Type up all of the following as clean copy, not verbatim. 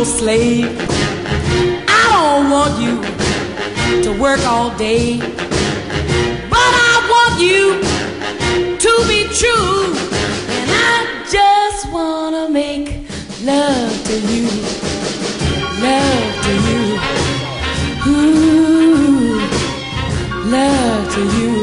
your slave. I don't want you to work all day, but I want you to be true. And I just wanna make love to you, love to you, ooh, love to you.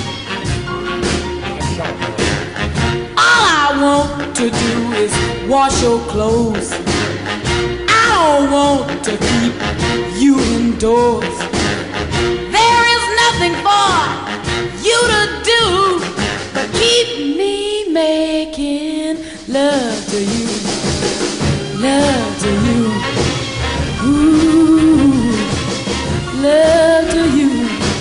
All I want to do is wash your clothes. I don't want to keep you indoors. There is nothing for you to do but keep me making love to you, love to you, ooh, love to you.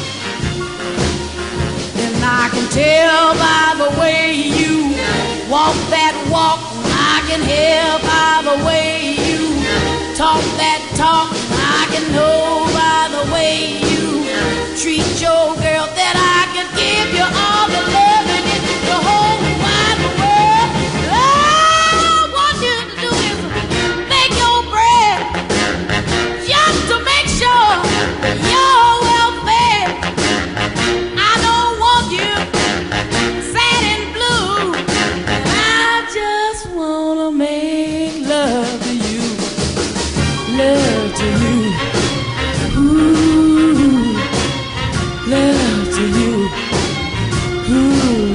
And I can tell by the way you walk that walk, I can hear by the way you talk that talk, I can know by the way you treat your girl that I can give you all the love in the whole wide world. All I want you to do is make your bread, just to make sure you're well fed. I don't want you sad and blue, and I just wanna make love to you, love to you, ooh, love to you, ooh.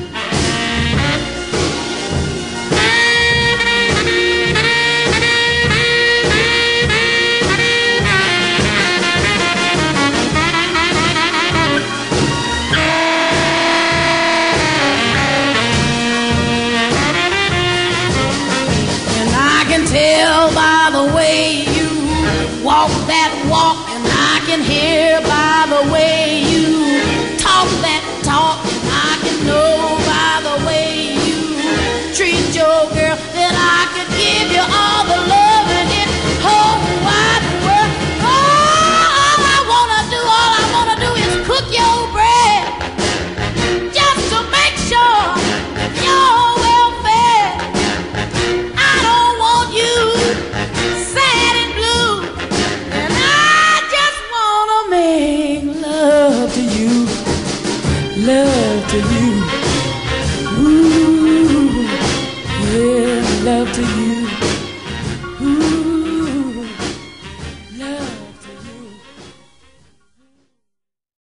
And I can tell by the way you walk that walk, and I can hear by the way you talk that talk, and I can know by the way you treat your girl that I could give you all the love in this whole wide world. All I wanna do is cook your bread, just to make sure you're well fed. I don't want you sad and blue, and I just wanna make love to you, love